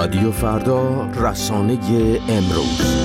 رادیو فردا، رسانه امروز.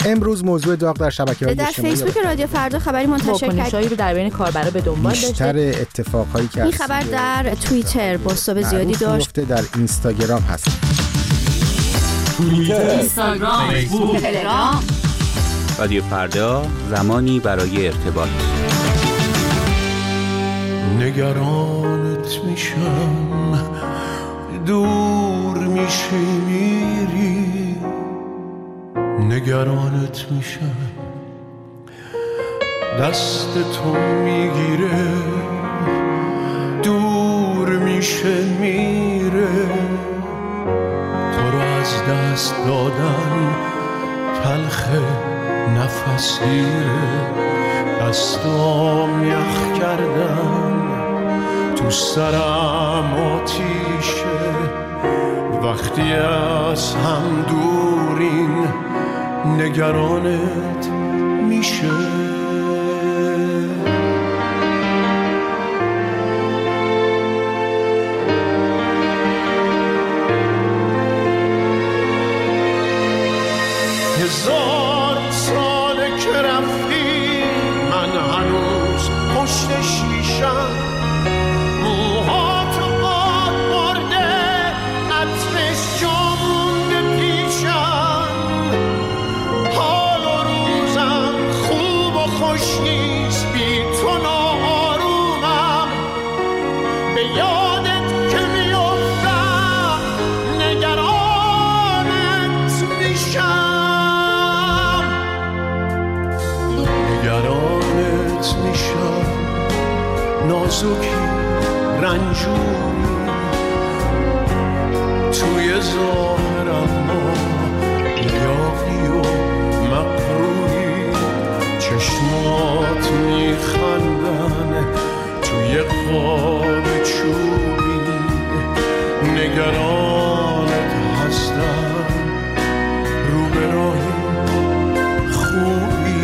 امروز موضوع داغ در شبکه‌های اجتماعی در فیسبوک رادیو فردا خبری منتشر کرد واکنش‌هایی رو در بین کاربرا به دنبال داشته. بیشتر اتفاقایی که این خبر در توییتر بازتاب زیادی داشت. در اینستاگرام هست. توییتر، اینستاگرام، فیسبوک، تلگرام. رادیو فردا، زمانی برای ارتباط. نگرانت میشم، دور میشی میری، نگرانت میشم، دست تو میگیره، دور میشه میره، تو رو از دست دادن تلخه، نفس گیره، دستام یخ کردن، تو سرم آتیشه، وقتی از هم دورین نگرانت میشه. هزار ساله که رفتی من هنوز پشت شیشم، موهاتو باد برده عطرش جا مونده پیشم، حال و روزم خوب و خوش نیست بی تو ناآرومم، به یادت که میافتم نگرانت میشم، نگرانت میشم، نازکی رنجوری توی ظاهرم ما یاقی و مقروری، چشمات میخندن توی قاب چوبی، نگرانت هستم رو به راهی خوبی.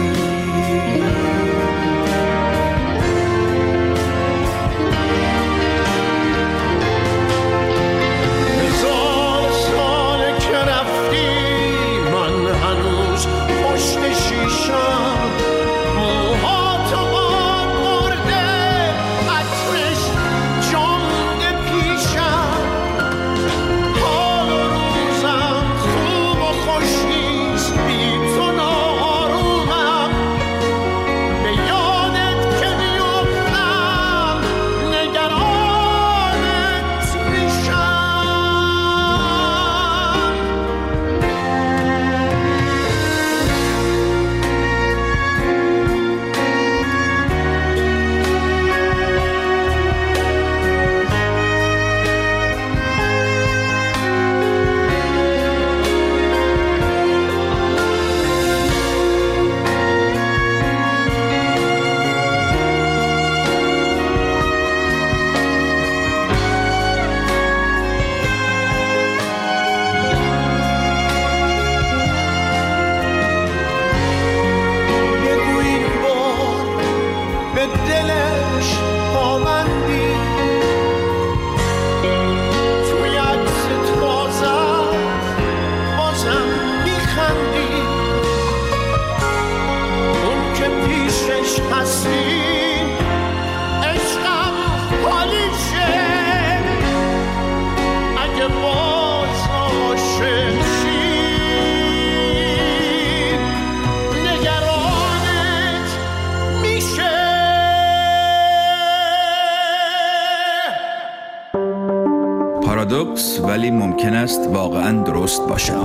پارادوکس ولی ممکن است واقعاً درست باشد.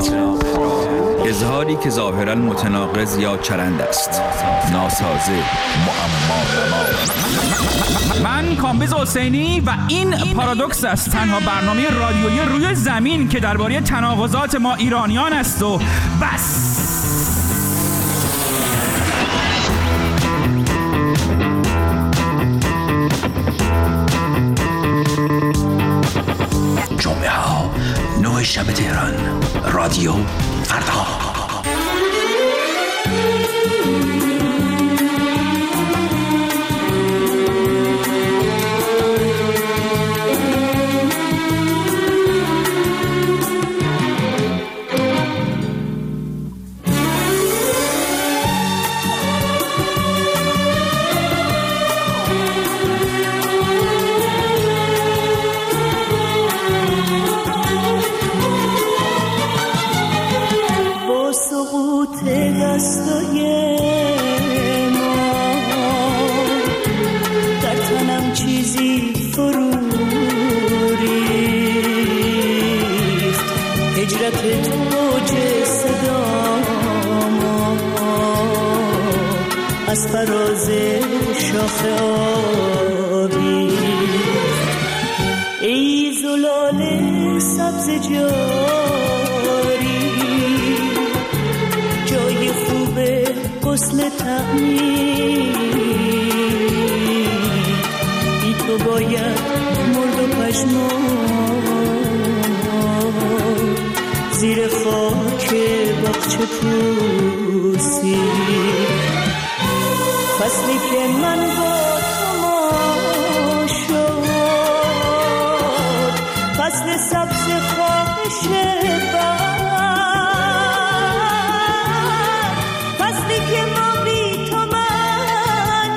اظهاری که ظاهراً متناقض یا چرند است، ناسازه، معما. من کامبیز حسینی و این پارادوکس است، تنها برنامه رادیویی روی زمین که درباره تناقضات ما ایرانیان است و بس. جمعه ها 9 شب تهران، رادیو فردا. دستای ما، در تنم چیزی فرو ریخت، هجرت توج صدا ما از فراز شاخه آبی. ای زلال سبز جاری، جای خوب غسل تعمیر، بی تو باید مرد و پژمرد زیر خاک باغچه پوسی. فصلی که من با تو ما شد، فصل سبز خواهش بر، فصلی که ما بی تو من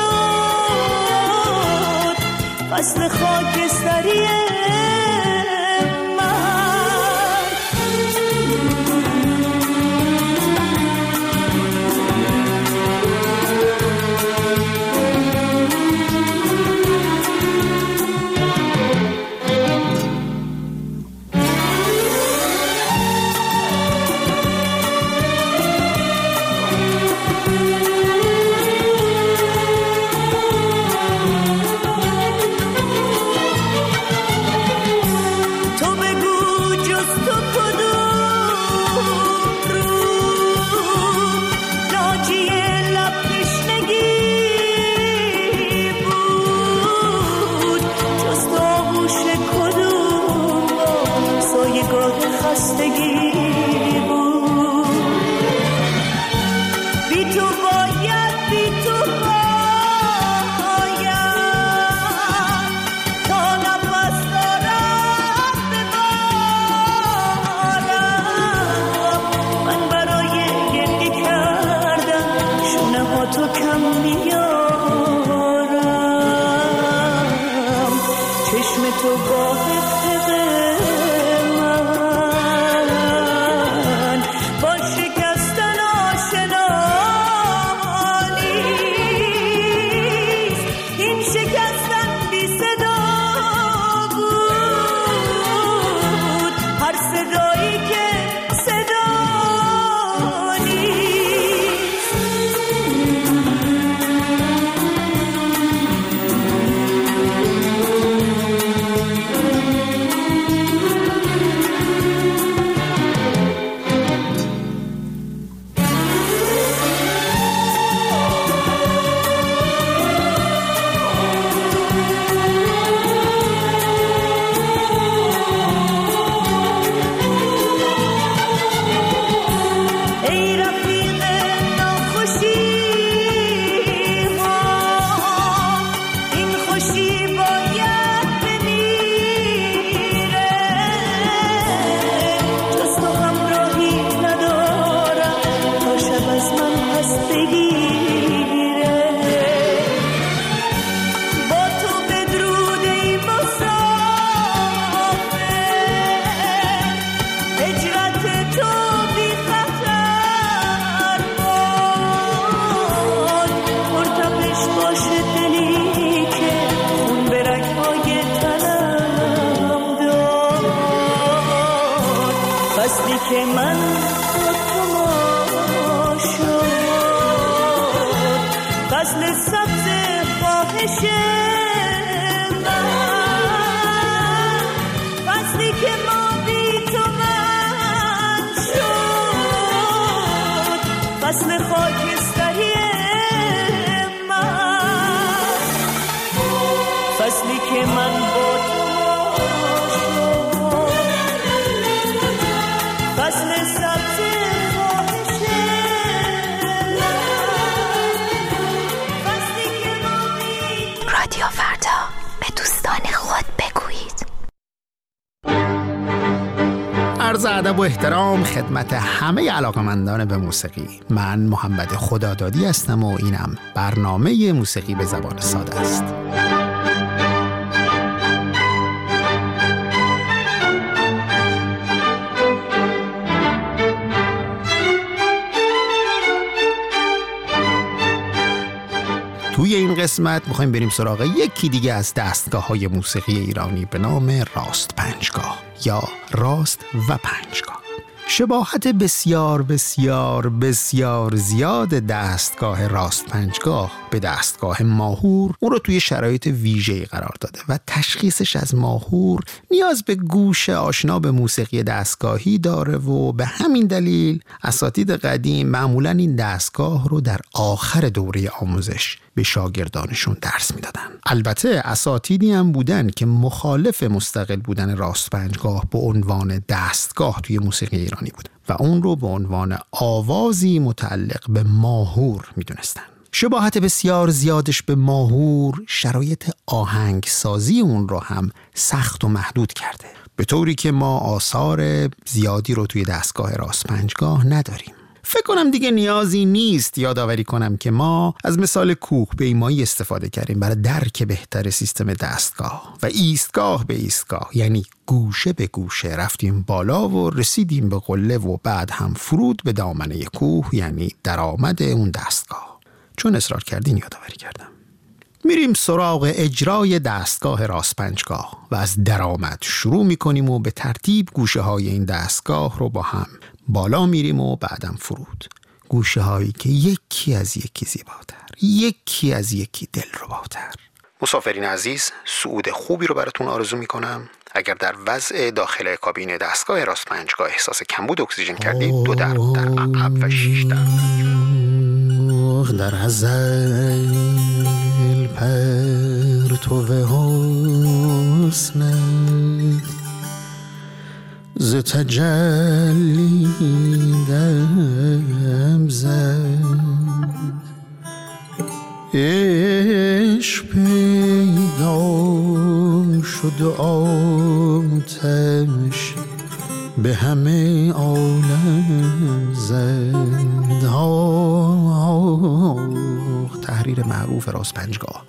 شد، فصل خاکستری رادیو فردا به دوستان خود بگویید. عرض ادب و احترام خدمت همه علاقه‌مندان به موسیقی. من محمد خدادادی هستم و اینم برنامه موسیقی به زبان ساده است. توی این قسمت میخوایم بریم سراغ یکی دیگه از دستگاه‌های موسیقی ایرانی به نام راست پنجگاه یا راست و پنجگاه. شباهت بسیار بسیار بسیار زیاد دستگاه راست پنجگاه به دستگاه ماهور اون رو توی شرایط ویژه‌ای قرار داده و تشخیصش از ماهور نیاز به گوش آشنا به موسیقی دستگاهی داره و به همین دلیل اساتید قدیم معمولاً این دستگاه رو در آخر دوره آموزش به شاگردانشون درس میدادن. البته اساتیدی هم بودن که مخالف مستقل بودن راست پنجگاه به عنوان دستگاه توی موسیقی ایرانی بود و اون رو به عنوان آوازی متعلق به ماهور میدونستن. شباهت بسیار زیادش به ماهور شرایط آهنگسازی اون رو هم سخت و محدود کرده، به طوری که ما آثار زیادی رو توی دستگاه راست پنجگاه نداریم. فکر کنم دیگه نیازی نیست یادآوری کنم که ما از مثال کوه پیمایی استفاده کردیم برای درک بهتر سیستم دستگاه و ایستگاه به ایستگاه، یعنی گوشه به گوشه رفتیم بالا و رسیدیم به قله و بعد هم فرود به دامنه کوه، یعنی درآمد اون دستگاه. چون اصرار کردین یادآوری کردم. میریم سراغ اجرای دستگاه راست پنجگاه و از درآمد شروع میکنیم و به ترتیب گوشه های این دستگاه رو با هم بالا میریم و بعدم فرود. گوشه هایی که یکی از یکی زیباتر، یکی از یکی دلرباتر. مسافرین عزیز، صعود خوبی رو براتون آرزو میکنم. اگر در وضع داخل کابین دستگاه راست پنجگاه احساس کمبود اکسیژن کردید، 2 در عقب و 6 در ازل پرتو حسنت ز تجلی دم زد، عشق پیدا شد و آتش به همه عالم زد. تحریر معروف راست پنجگاه.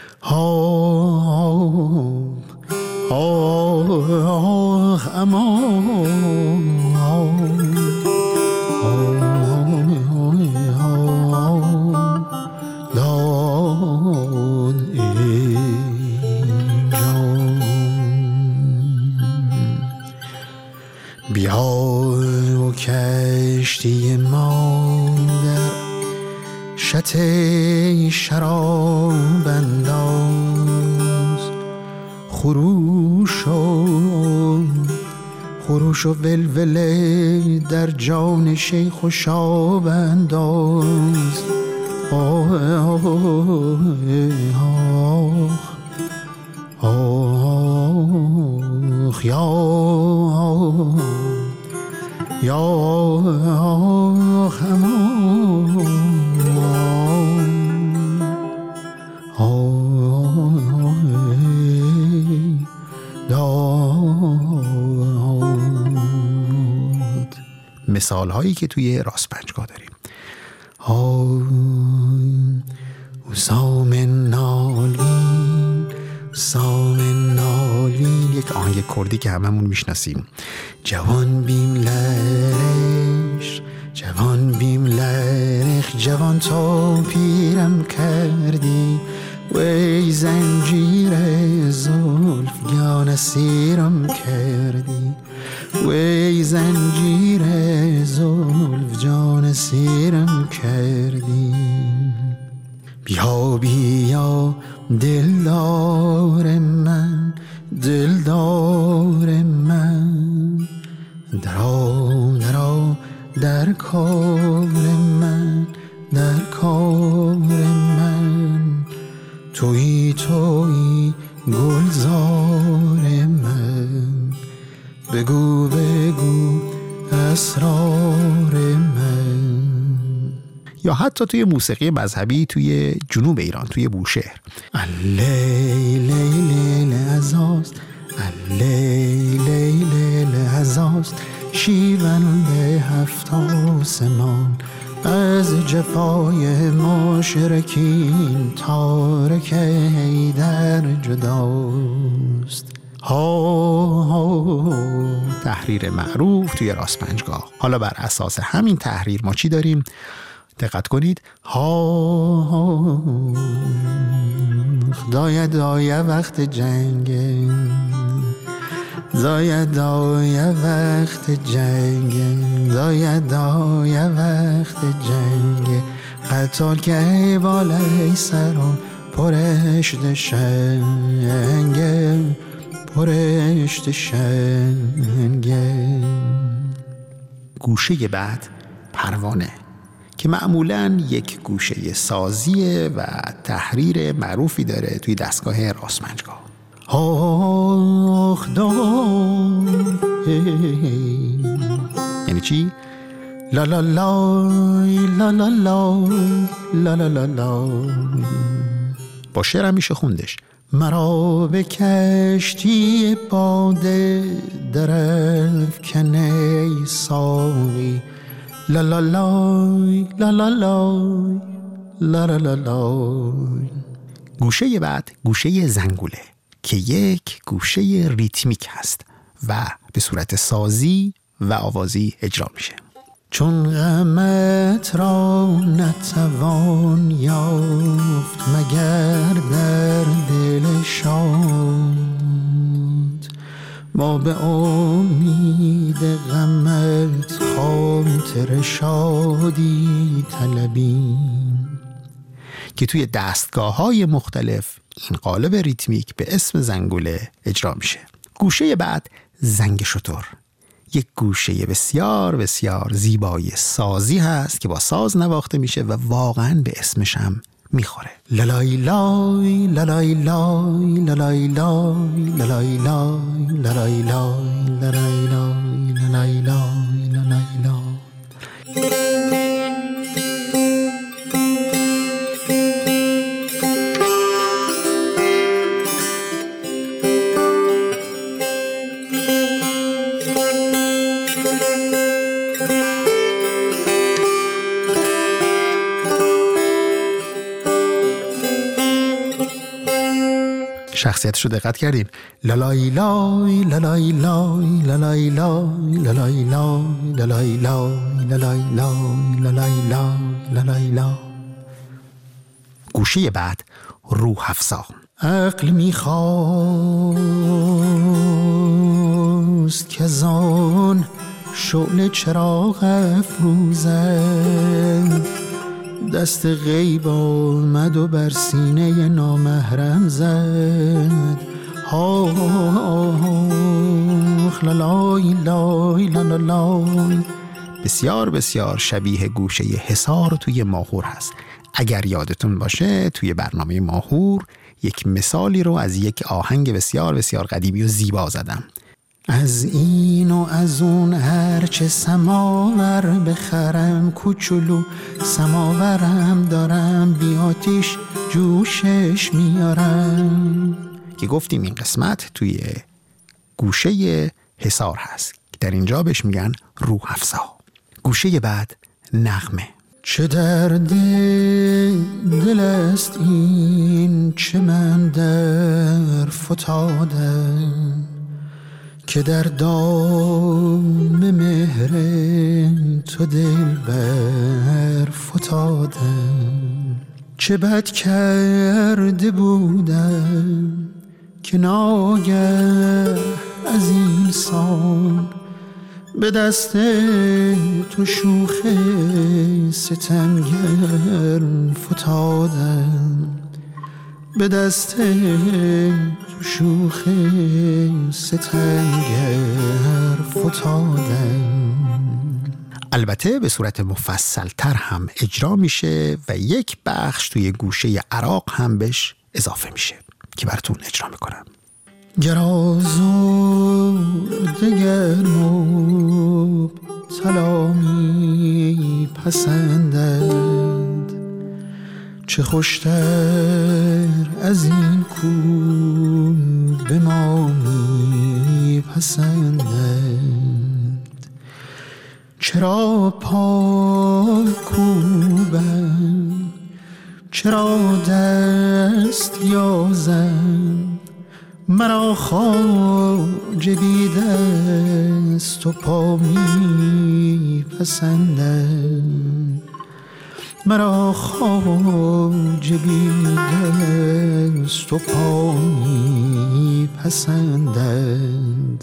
بیا و کشتی ما در شط شراب انداز، خروش و ولوله در جان شیخ و شاب انداز. مثال هایی که توی راست پنجگاه داریم. سامن نالین، یک آهنگ کردی که هممون میشناسیم. جوان بیم لرخ جوان تا پیرم کردی، وی زنجیر زلف گان سیرم کردی، وی زنجیر زلف جان سیرم کردی. بیا بیا دلدار من درآ در کار من تویی گلزار من، بگو اسرار من. یا حتی توی موسیقی مذهبی توی جنوب ایران، توی بوشهر، لیل عزاست، لیل عزاست، شیونده 7 آسمان، از جفای مشرکین تارک حیدر جداست. تحریر معروف توی راست پنجگاه. حالا بر اساس همین تحریر ما چی داریم؟ دقت کنید. ها دایه وقت جنگه، دایه وقت جنگه، دایه وقت جنگه، قتال که بالای سرم پرشت شنگه، پرشت شنگه. گوشه بعد پروانه که معمولاً یک گوشه سازیه و تحریر معروفی داره توی دستگاه راست پنجگاه. آخ دای یعنی چی؟ لا لا لای لا لا لای لا لا لا لای. با شعر هم میشه خوندش. مرا به کشتی باده درافکنه ساقی، لا لا لای لا لا لای لا لا لا لای. گوشه بعد گوشه زنگوله که یک گوشه ریتمیک هست و به صورت سازی و آوازی اجرا میشه. چون غمت را نتوان یافت مگر در دل شاد، ما به امید غمت خاطر شادی طلبیم. که توی دستگاه‌های مختلف این قالب ریتمیک به اسم زنگوله اجرا میشه. گوشه بعد زنگ شتر، یک گوشه بسیار بسیار زیبای سازی هست که با ساز نواخته میشه و واقعا به اسمش هم میخوره. لالای لای لالای لای لالای لای لالای لای لالای لای لالای لای لالای لای لالای لای. شخصیتش رو دقت کردین؟ لالای لای لالای لای لالای لای لالای لای لالای لای لالای لای لالای لای لالای لای. گوشه بعد روح افزا. عقل میخواست که زان شعله چراغ افروزد، دست غیب آمد و بر سینه نامحرم زد. آخ لالای لای لالای. بسیار بسیار شبیه گوشه حصار توی ماهور هست. اگر یادتون باشه توی برنامه ماهور یک مثالی رو از یک آهنگ بسیار بسیار قدیمی و زیبا زدم. از این و از اون هرچه سماور بخرم، کوچولو سماورم دارم، بی آتیش جوشش میارم. که گفتیم این قسمت توی گوشه حصار هست که در اینجا بهش میگن روح افزا. گوشه بعد نغمه. چه درد دل است این چه من در فتادم، که در دام مهر تو دل بر فتادم. چه بد کرده بودم که ناگه از این سان به دست تو شوخ ستمگر فتادم، به دست تو شوخ ستمگر فتادم. البته به صورت مفصل تر هم اجرا میشه و یک بخش توی گوشه عراق هم بهش اضافه میشه که براتون اجرا میکنم. گرازو دگرموب سلامی پسندد، چه خوشتر از این کو به ما می پسندد. چرا پای کوبم، چرا دست یازم، مرا خواجه بی دست و پا می پسندد. مرا خواجه بی دست و پا می پسندند.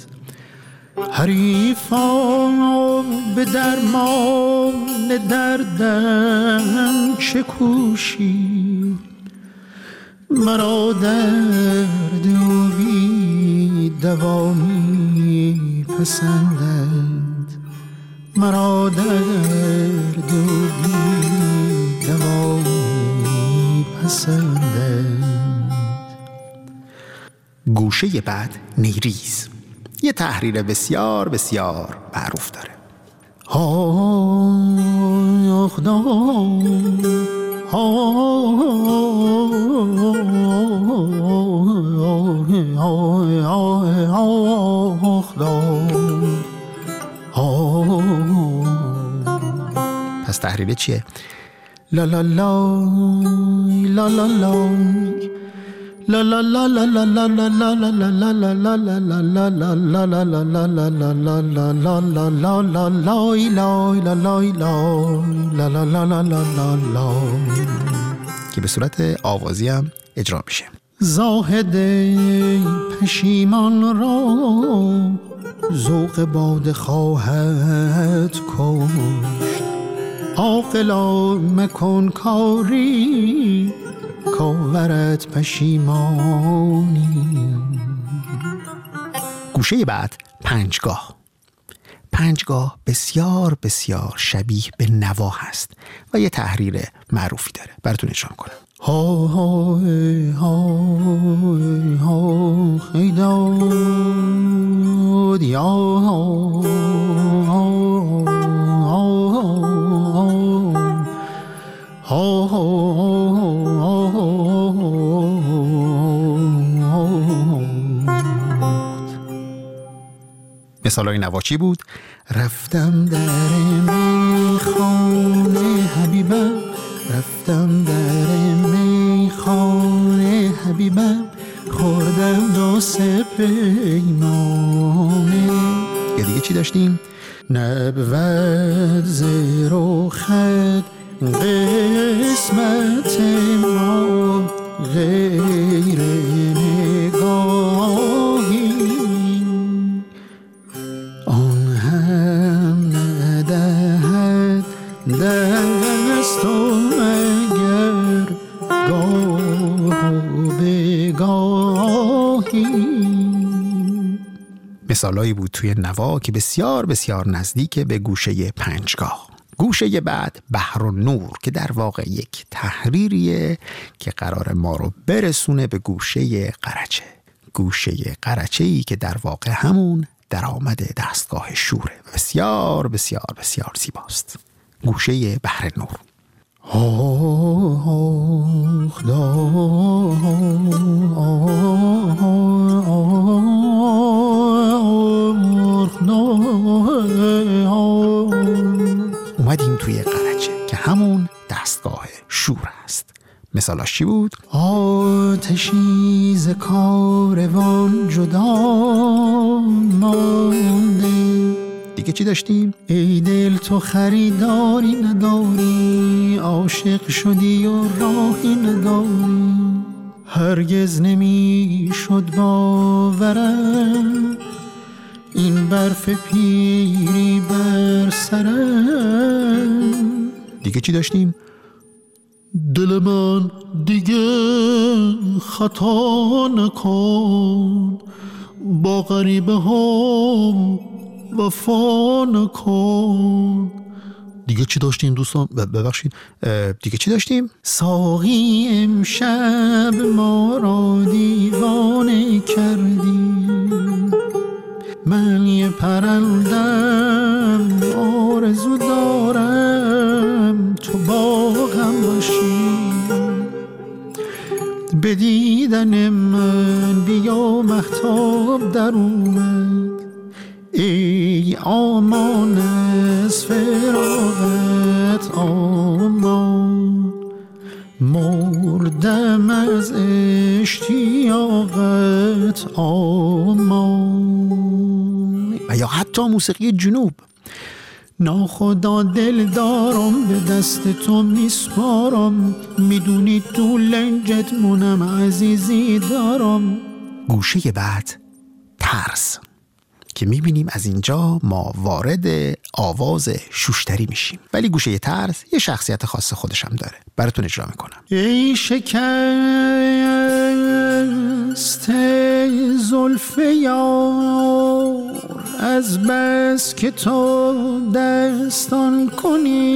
حریفان به درمان دردم چه کوشی، مرا درد و بی دوا می پسندند. مرا درد و بی دوا می پسندند. گوشه بعد نیریز یه تحریر بسیار بسیار معروف داره. آخ دام آخ دام. پس تحریر چیه؟ لا لا لا لا لا لا لا لا لا لا لا لا لا لا لا که به صورت آوازی هم اجرا میشه. زاهد پشیمان را ذوق باده خواهد کشت. عاقلا مکن کاری کاورت پشیمانی. گوشه بعد پنجگاه. پنجگاه بسیار بسیار شبیه به نوا هست و یه تحریر معروفی داره. براتون اجرا کنم. ها ها ها ها خیداد یا ها ها مثالای نواچی بود. رفتم در میخانه حبیبم، رفتم در میخانه حبیبم، خوردم دو سه پیمانه. یا دیگه چی داشتیم؟ نبود زیر خد قسمت ما غیر نگاهی، آن هم ندهد دست و مگر گاه و بگاهی. مثالایی بود توی نوا که بسیار بسیار نزدیک به گوشه پنجگاه. گوشه بعد بحر و نور که در واقع یک تحریریه که قرار ما رو برسونه به گوشه قرچه. گوشه قرچه‌ای که در واقع همون درآمد دستگاه شوره. بسیار بسیار بسیار زیباست. گوشه بحر نور. اومدیم توی قرچه که همون دستگاه شور است. مثالاش چی بود؟ آتشی ز کاروان جدا مانده. دیگه چی داشتیم؟ ای دل تو خریداری نداری، عاشق شدی و راهی نداری. هرگز نمی شد باورم این برف پیری بر سرم. دیگه چی داشتیم؟ دل من دیگه خطا نکن، با غریبه ها وفا نکن. دیگه چی داشتیم دوستان؟ ببخشید دیگه چی داشتیم؟ ساقی امشب ما را دیوانه کردی، من یه پرندم آرزو دارم تو باغم باشی. به دیدن من بیا مهتاب در اومد، ای آمان از فراغت آمان، مردم از اشتیاقت آمان. و یا حتی موسیقی جنوب. ناخدا دل دارم به دست تو میسپارم، میدونی تو لنجت منم عزیزی دارم. گوشه بعد ترس که میبینیم از اینجا ما وارد آواز شوشتری میشیم، ولی گوشه ترس یه شخصیت خاص خودش هم داره. براتون اجرا میکنم. ای شکست زلف یار، از بس که تو دستان کنی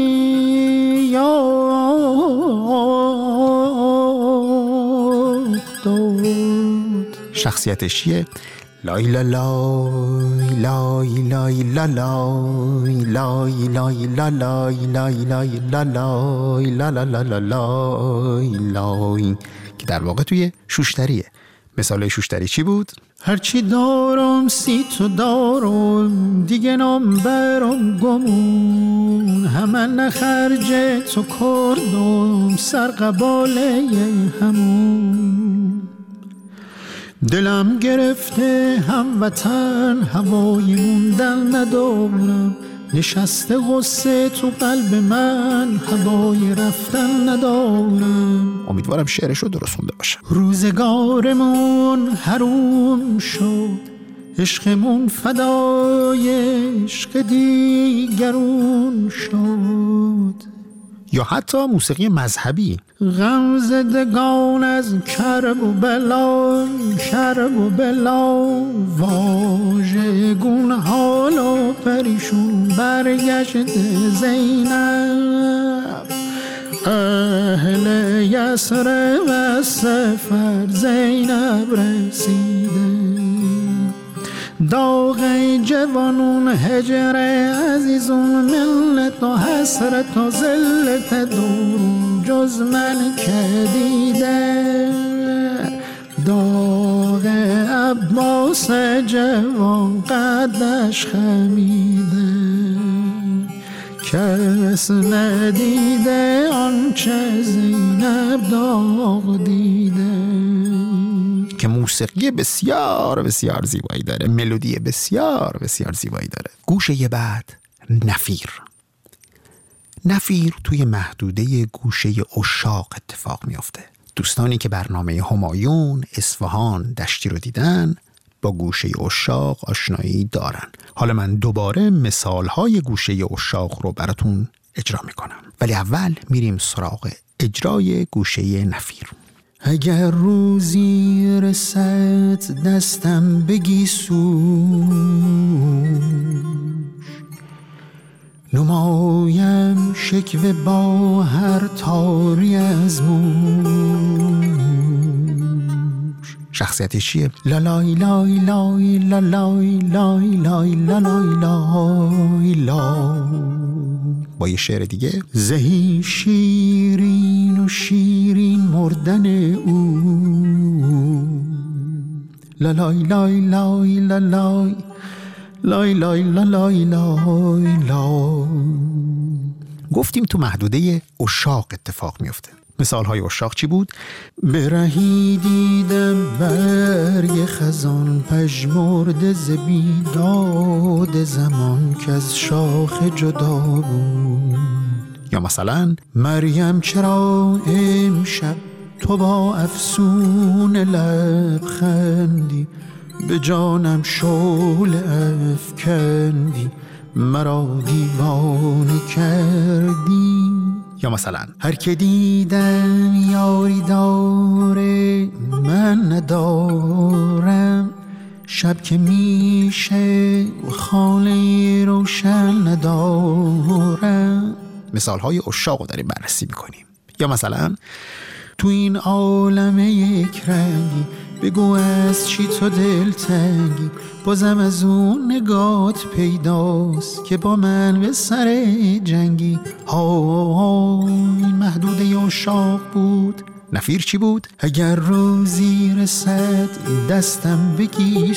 یاد داد. شخصیتش چیه؟ لای لا لای لای لای لا لای لای لای لا لای لای لای لا لای لا لا لا لا لای لای، که در واقع توی شوشتریه. مثال شوشتری چی بود؟ هرچی دارم سی تو دارم، دیگه نام برام گمون، همه نخرج تو کردم، سر قباله همون. دلم گرفته هموطن، هوای موندن ندارم، نشسته غصه تو قلب من، هوای رفتن ندارم. امیدوارم شعرشو درست خونده باشم. روزگارمون حروم شد، عشقمون فدای عشق دیگرون شد. یا حتی موسیقی مذهبی. غم زدگان از کرب و بلا، کرب و بلا، واژگون حال و پریشون برگشت زینب. اهل یسر و سفر زینب رسیده، داغ جوانون هجر عزیزون، ملت و حسرت و ذلت دورون، جز من که دیده داغ عباس جوان قدش خمیده. کس ندیده آنچه زینب داغ دیده. که موسیقی بسیار بسیار زیبایی داره، ملودی بسیار بسیار زیبایی داره. گوشه بعد نفیر. نفیر توی محدوده گوشه عشاق اتفاق میافته. دوستانی که برنامه همایون اصفهان دشتی رو دیدن با گوشه عشاق آشنایی دارن. حالا من دوباره مثالهای گوشه عشاق رو براتون اجرا میکنم، ولی اول میریم سراغ اجرای گوشه نفیر. اگر روزی رسد دستم بگی سوش، نمایم شکوه با هر تاری از موش. شخصیتش چیه؟ لالای لای لای لالای لای لای لالای لای لای. با یه شعر دیگه، زهی شیرین و شیرین مردن او، لالای لای لای لالای لای لای لای لای لای. گفتیم تو محدوده عشاق اتفاق میفته. مثالهای عشاق چی بود؟ برهی دیدم برگ خزان، پژمرده ز بیداد زمان، که از شاخ جدا بود. یا مثلا مریم چرا امشب تو با افسون لبخندی، به جانم شعله افکندی، مرا دیوانه کردی. یا مثلا هر که دیدم یاری داره من ندارم، شب که میشه خانه روشن ندارم. مثالهای عشاق رو داریم بررسی میکنیم. یا مثلا تو این عالم یک رنگی، بگو از چی تو دلتنگی، بازم از اون نگات پیداست که با من به سر جنگی. این محدوده عشاق بود. نفیر چی بود؟ اگر روزی رسد دستم بگی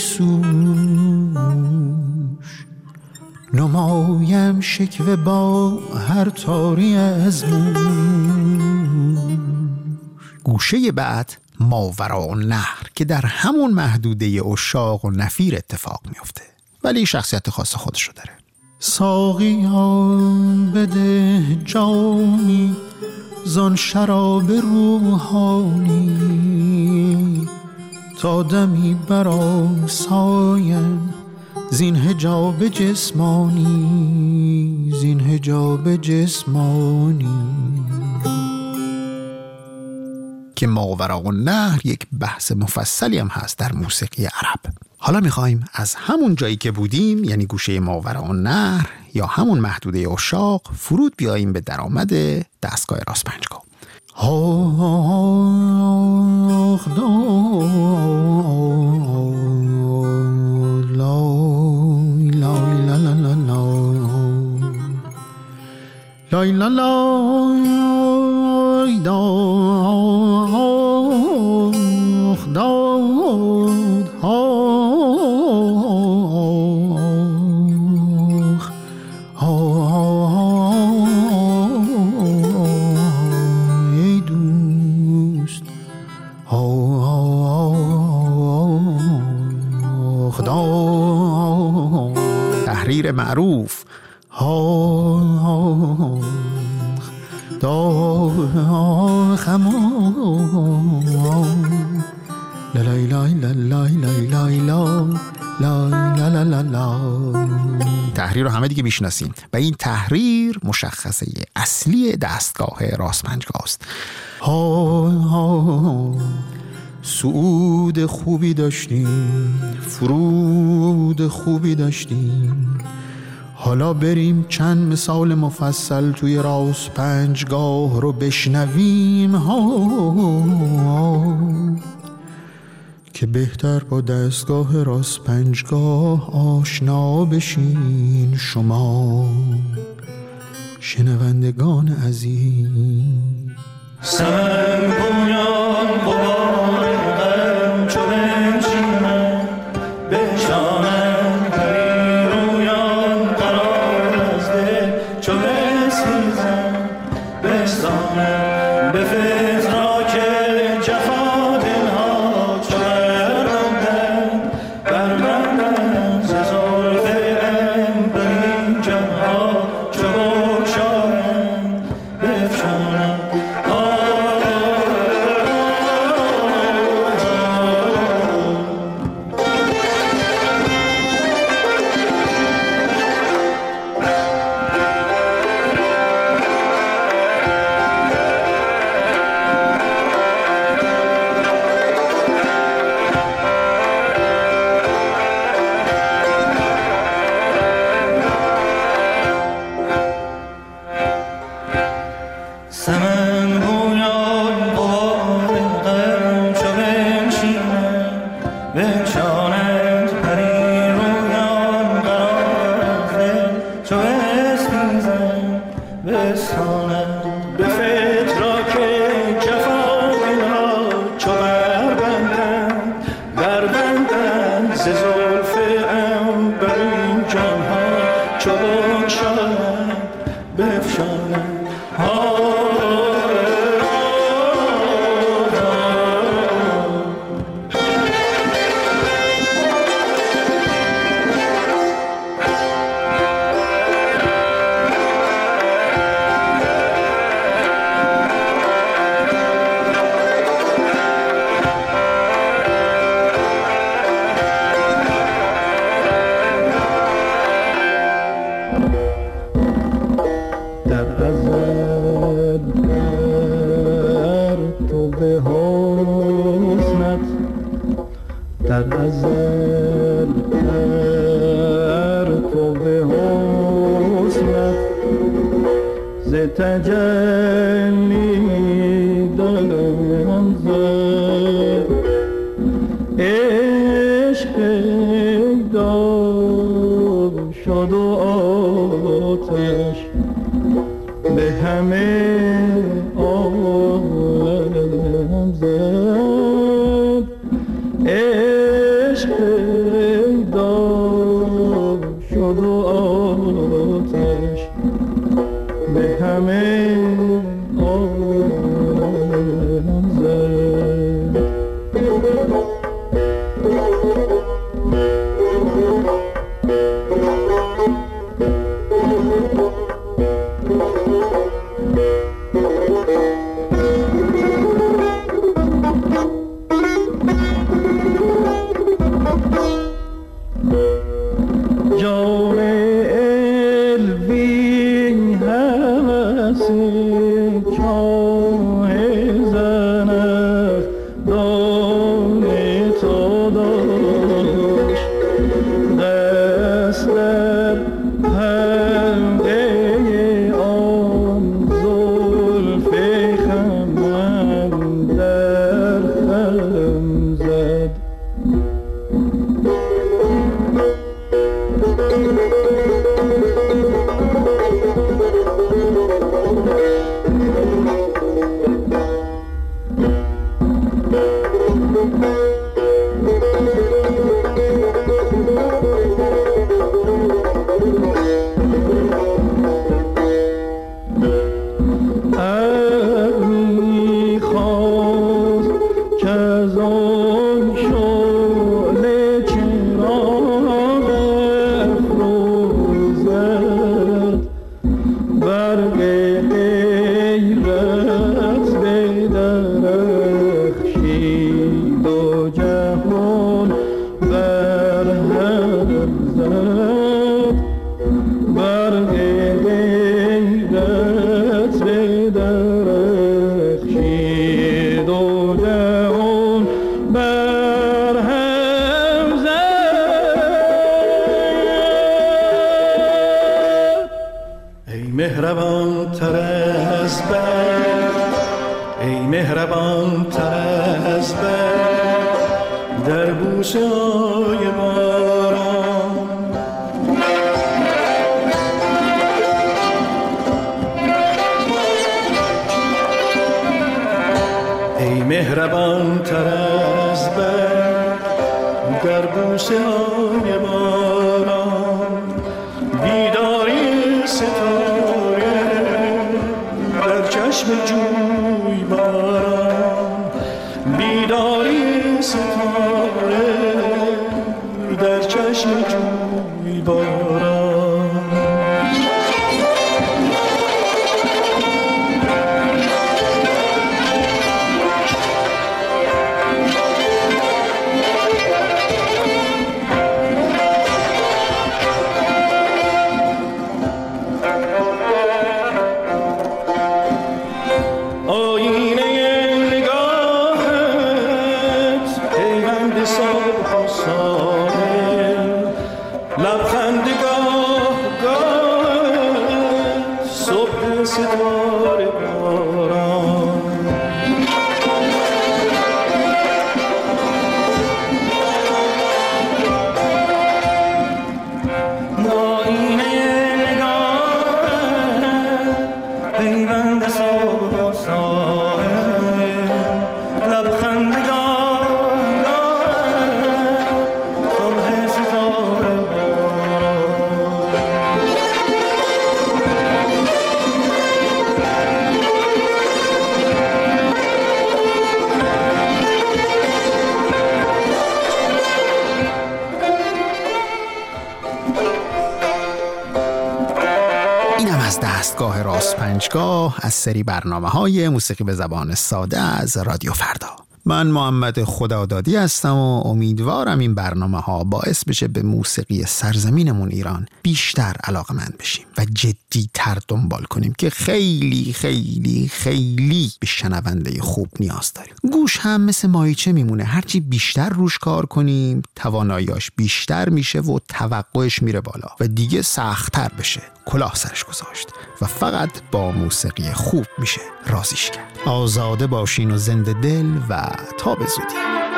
سوش، نمایم شکوه با هر تاری از موش. گوشه بعد ماوراء النهر که در همون محدوده عشاق و نفیر اتفاق میفته، ولی شخصیت خاص خودشو داره. ساقیان بده جامی زان شراب روحانی تا دمی برآسایم زین حجاب جسمانی، زین حجاب جسمانی. که ماوراءالنهر یک بحث مفصلی هم هست در موسیقی عرب. حالا میخوایم از همون جایی که بودیم، یعنی گوشه ماوراءالنهر یا همون محدوده عشاق، فرود بیاییم به درآمد دستگاه راست پنجگاه. لای لا لای داخ داد ای دوست تحریر معروف تحریر رو همه دیگه میشناسیم و این تحریر مشخصه اصلی دستگاه راست پنجگاه است. صعود خوبی داشتیم، فرود خوبی داشتیم، حالا بریم چند مثال مفصل توی راست پنجگاه رو بشنویم که بهتر با دستگاه راست پنجگاه آشنا بشین شما شنوندگان عزیز. سمن بویان قبار غم چو بنشینم بنشانم پری رویان قرار از دل چو بسیزم بستانم به فتراک جفا دلها چو بربندم بربندم ز زلف عنبرین جمها چو بگشایم بفشانم مهربان تر از برق، ای مهربان تر از برق در بوسه های باران. ای مهربان تر از برق در بوسه های باران، بیداری ستاره در چشم جوی باران، بیداری ستاره در چشم جوی باران. دستگاه راست پنجگاه از سری برنامه‌های موسیقی به زبان ساده از رادیو فردا. من محمد خدادادی هستم و امیدوارم این برنامه‌ها باعث بشه به موسیقی سرزمینمون ایران بیشتر علاقه‌مند بشیم و جدی‌تر دنبال کنیم که خیلی خیلی خیلی به شنونده خوب نیاز داریم. گوش هم مثل مایچه میمونه، هرچی بیشتر روش کار کنیم تواناییاش بیشتر میشه و توقعش میره بالا و دیگه سخت‌تر بشه کلاه سرش گذاشت و فقط با موسیقی خوب میشه رازیش کرد. آزاده باشین و زنده دل و تا به زودی.